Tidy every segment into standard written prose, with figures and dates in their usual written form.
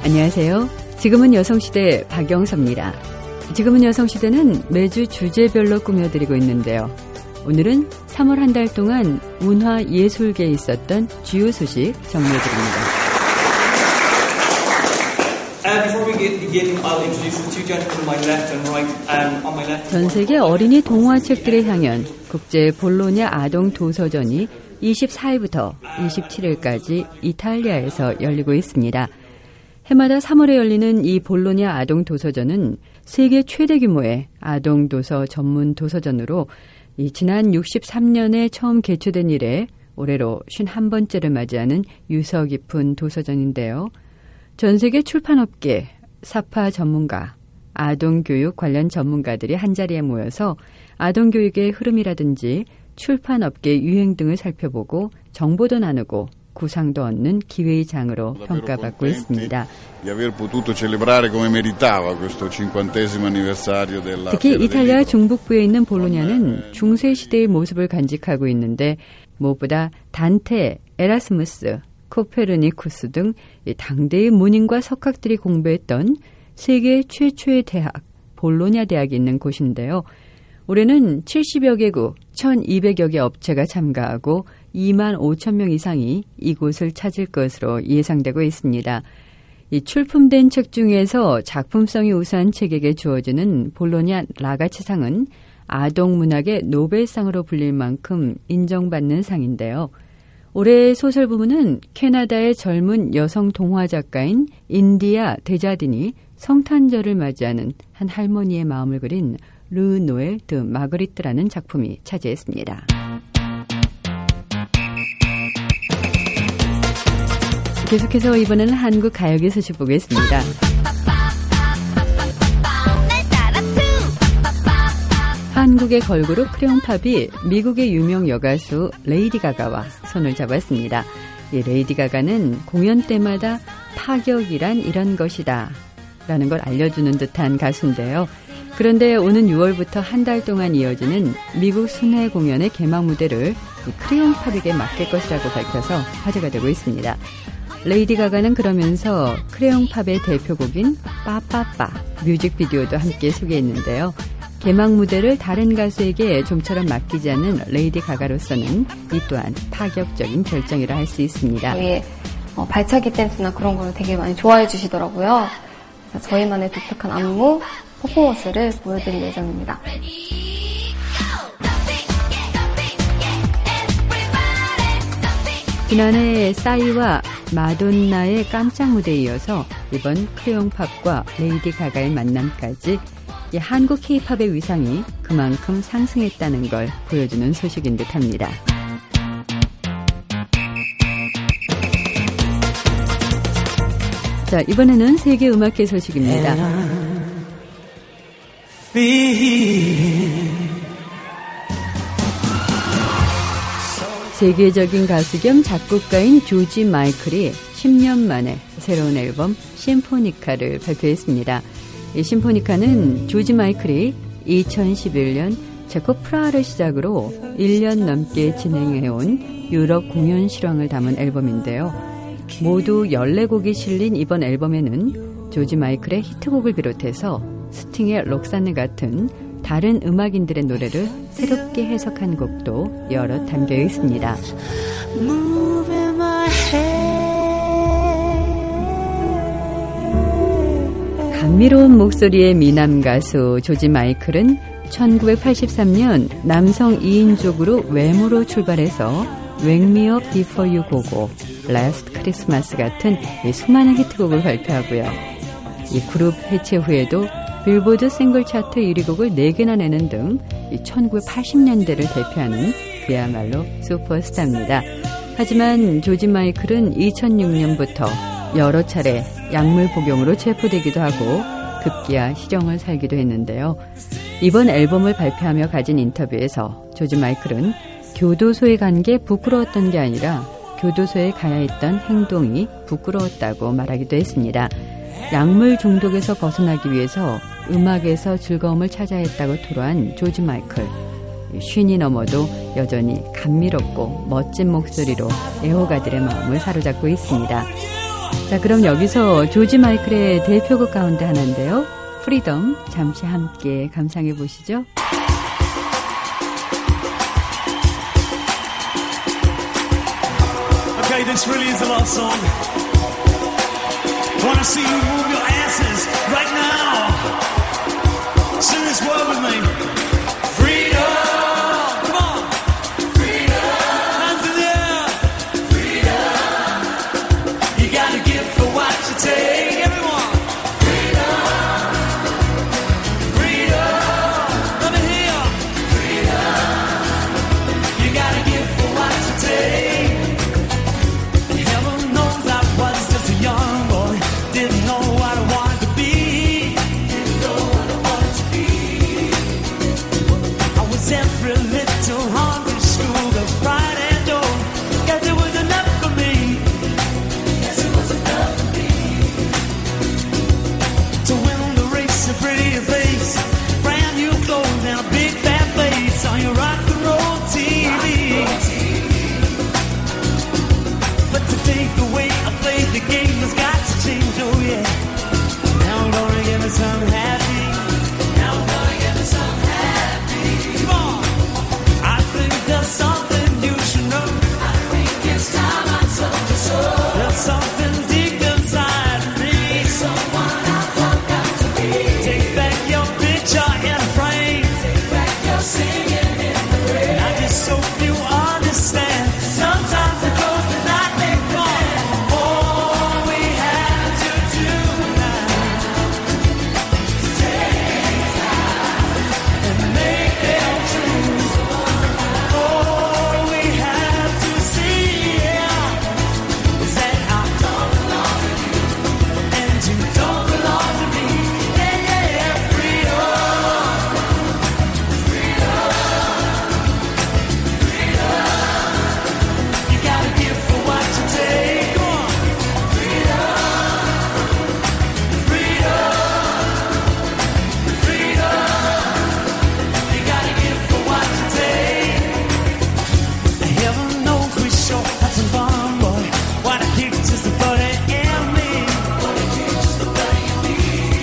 안녕하세요. 지금은 여성시대 박영서입니다. 지금은 여성시대는 매주 주제별로 꾸며드리고 있는데요. 오늘은 3월 한 달 동안 문화예술계에 있었던 주요 소식 정리해드립니다. 전 세계 어린이 동화책들의 향연 국제 볼로냐 아동 도서전이 24일부터 27일까지 이탈리아에서 열리고 있습니다. 해마다 3월에 열리는 이 볼로냐 아동 도서전은 세계 최대 규모의 아동 도서 전문 도서전으로 지난 63년에 처음 개최된 이래 올해로 51번째를 맞이하는 유서 깊은 도서전인데요. 전 세계 출판업계, 사파 전문가, 아동교육 관련 전문가들이 한자리에 모여서 아동교육의 흐름이라든지 출판업계 유행 등을 살펴보고 정보도 나누고 구상도 얻는 기회의 장으로 평가받고 있습니다. 특히 이탈리아 중북부에 있는 볼로냐는 중세시대의 모습을 간직하고 있는데 무엇보다 단테, 에라스무스, 코페르니쿠스 등 당대의 문인과 석학들이 공부했던 세계 최초의 대학, 볼로냐 대학이 있는 곳인데요. 올해는 70여 개국, 1,200여 개 업체가 참가하고 2만 5천 명 이상이 이곳을 찾을 것으로 예상되고 있습니다. 이 출품된 책 중에서 작품성이 우수한 책에게 주어지는 볼로냐 라가치상은 아동문학의 노벨상으로 불릴 만큼 인정받는 상인데요. 올해 소설 부문은 캐나다의 젊은 여성 동화 작가인 인디아 데자딘이 성탄절을 맞이하는 한 할머니의 마음을 그린 르 노엘 드 마그리트라는 작품이 차지했습니다. 계속해서 이번에는 한국 가요계 소식 보겠습니다. 한국의 걸그룹 크레용팝이 미국의 유명 여가수 레이디 가가와 손을 잡았습니다. 이 레이디 가가는 공연 때마다 파격이란 이런 것이다 라는 걸 알려주는 듯한 가수인데요. 그런데 오는 6월부터 한 달 동안 이어지는 미국 순회 공연의 개막 무대를 크레용팝에게 맡길 것이라고 밝혀서 화제가 되고 있습니다. 레이디 가가는 그러면서 크레용팝의 대표곡인 빠빠빠 뮤직비디오도 함께 소개했는데요. 개막 무대를 다른 가수에게 좀처럼 맡기지 않는 레이디 가가로서는 이 또한 파격적인 결정이라 할 수 있습니다. 저희의 발차기 댄스나 그런 걸 되게 많이 좋아해 주시더라고요. 그래서 저희만의 독특한 안무, 퍼포먼스를 보여드릴 예정입니다. 지난해 싸이와 마돈나의 깜짝 무대에 이어서 이번 크레용팝과 레이디 가가의 만남까지 한국 K-팝의 위상이 그만큼 상승했다는 걸 보여주는 소식인 듯합니다. 자, 이번에는 세계 음악계 소식입니다. 세계적인 가수 겸 작곡가인 조지 마이클이 10년 만에 새로운 앨범 심포니카를 발표했습니다. 이 심포니카는 조지 마이클이 2011년 체코 프라하를 시작으로 1년 넘게 진행해온 유럽 공연 실황을 담은 앨범인데요. 모두 14곡이 실린 이번 앨범에는 조지 마이클의 히트곡을 비롯해서 스팅의 록산느 같은 다른 음악인들의 노래를 새롭게 해석한 곡도 여러 담겨 있습니다. 감미로운 목소리의 미남 가수 조지 마이클은 1983년 남성 2인족으로 외모로 출발해서 Wake Me Up Before You Go-Go, Last Christmas 같은 수많은 히트곡을 발표하고요. 이 그룹 해체 후에도 빌보드 싱글 차트 1위 곡을 4개나 내는 등 1980년대를 대표하는 그야말로 슈퍼스타입니다. 하지만 조지 마이클은 2006년부터 여러 차례 약물 복용으로 체포되기도 하고 급기야 시정을 살기도 했는데요. 이번 앨범을 발표하며 가진 인터뷰에서 조지 마이클은 교도소에 간 게 부끄러웠던 게 아니라 교도소에 가야 했던 행동이 부끄러웠다고 말하기도 했습니다. 약물 중독에서 벗어나기 위해서 음악에서 즐거움을 찾아야 했다고 토로한 조지 마이클. 쉰이 넘어도 여전히 감미롭고 멋진 목소리로 애호가들의 마음을 사로잡고 있습니다. 자, 그럼 여기서 조지 마이클의 대표곡 가운데 하나인데요. 프리덤, 잠시 함께 감상해 보시죠. Okay, this really is a love song. Wanna see you move your asses right now. Sing this word with me. Freedom. Come on. Freedom. Hands in the air. Freedom. You gotta give for what you take. Everyone. Freedom. Freedom. Let me hear. Freedom. You gotta give for what you take. Heaven knows I was just a young boy. Didn't know what I wanted to be. Didn't know what I wanted to be. I was every little haunted school of pride and joy. Guess it was enough for me. Guess it was enough for me. To win the race, a pretty face, brand new clothes and a big fat face on your rock and roll TV. But to take the way I played the game has got to change, oh yeah. Now I'm gonna get me some happy. Now I'm gonna get me some happy. Come on. I think there's something you should know. I think it's time I told you so. There's something deep inside me. Someone I forgot to be. Take back your picture in a frame. Take back your singing in the rain. I just hope you understand. Sometimes the close the night they come. All we have to do now is take time and make them true. All we have to see, yeah, is that I don't belong to you and you don't belong to me. Yeah, yeah, yeah, freedom, freedom, freedom. You gotta give for what you take. Come on, freedom, freedom, freedom. You gotta give for what you take. Heaven knows we sure had some fun, boy. What a kick just the buddy and me. What a kick just the buddy and me.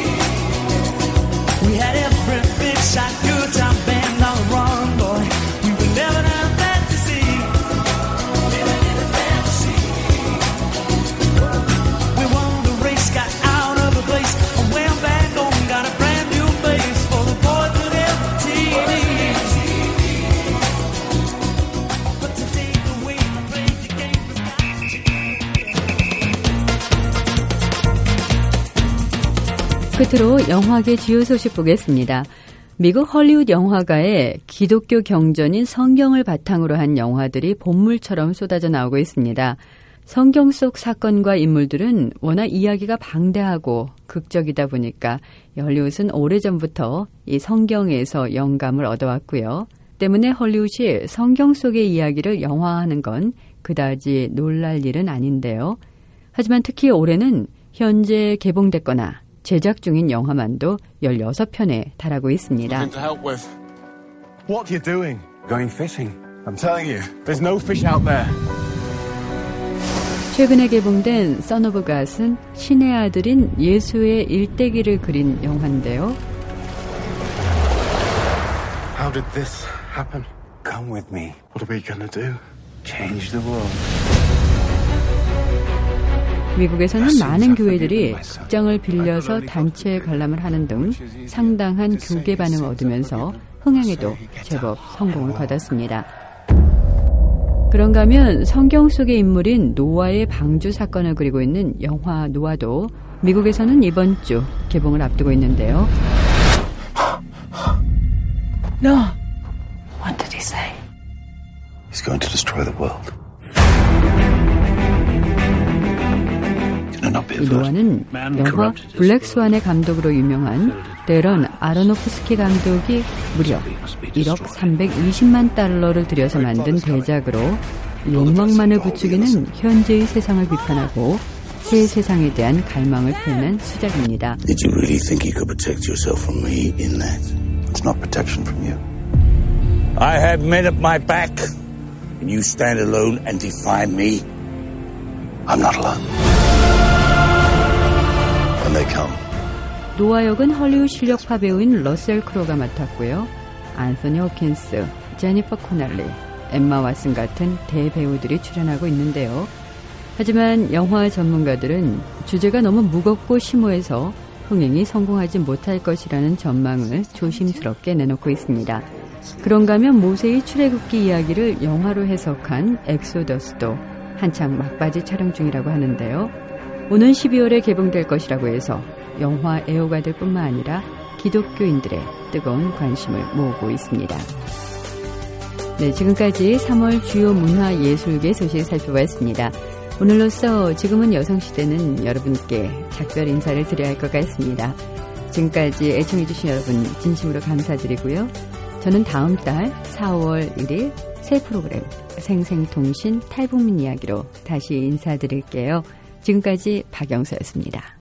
We had every big shot, good time band on the run, boy. We were living in a fantasy. Living in a fantasy. We won the race, got out of the place, and went back home, got a brand new face for the boys with MTV. But today the way I played the game has got to change. 끝으로 영화계 주요 소식 보겠습니다. 미국 헐리우드 영화가의 기독교 경전인 성경을 바탕으로 한 영화들이 본물처럼 쏟아져 나오고 있습니다. 성경 속 사건과 인물들은 워낙 이야기가 방대하고 극적이다 보니까 헐리우드는 오래전부터 이 성경에서 영감을 얻어왔고요. 때문에 헐리우드이 성경 속의 이야기를 영화화하는 건 그다지 놀랄 일은 아닌데요. 하지만 특히 올해는 현재 개봉됐거나 제작 중인 영화만도 16편에 달하고 있습니다. Nothing to help with. What are you doing? Going fishing. I'm telling you, there's no fish out there. 최근에 개봉된 선 오브 갓은 신의 아들인 예수의 일대기를 그린 영화인데요. How did this happen? Come with me. What are we gonna do? Change the world. 미국에서는 많은 교회들이 극장을 빌려서 단체 관람을 하는 등 상당한 교계 반응을 얻으면서 흥행에도 제법 성공을 거뒀습니다. 그런가 하면 성경 속의 인물인 노아의 방주 사건을 그리고 있는 영화 노아도 미국에서는 이번 주 개봉을 앞두고 있는데요. No. What did he say? He's going to destroy the world. 이 노아는 영화 블랙스완의 감독으로 유명한 데런 아로노프스키 감독이 무려 1억 320만 달러를 들여서 만든 대작으로 욕망만을 부추기는 현재의 세상을 비판하고 새 세상에 대한 갈망을 표현한 수작입니다. Did you really think you could protect yourself from me in that? It's not protection from you. I have men at my back, and you stand alone and defy me. I'm not alone. 노아 역은 헐리우드 실력파 배우인 러셀 크로가 맡았고요. 안소니 호킨스, 제니퍼 코널리, 엠마 왓슨 같은 대배우들이 출연하고 있는데요. 하지만 영화 전문가들은 주제가 너무 무겁고 심오해서 흥행이 성공하지 못할 것이라는 전망을 조심스럽게 내놓고 있습니다. 그런가 하면 모세의 출애굽기 이야기를 영화로 해석한 엑소더스도 한창 막바지 촬영 중이라고 하는데요. 오는 12월에 개봉될 것이라고 해서 영화 애호가들 뿐만 아니라 기독교인들의 뜨거운 관심을 모으고 있습니다. 네, 지금까지 3월 주요 문화예술계 소식 살펴봤습니다. 오늘로써 지금은 여성시대는 여러분께 작별 인사를 드려야 할 것 같습니다. 지금까지 애청해주신 여러분 진심으로 감사드리고요. 저는 다음 달 4월 1일 새 프로그램 생생통신 탈북민 이야기로 다시 인사드릴게요. 지금까지 박영서였습니다.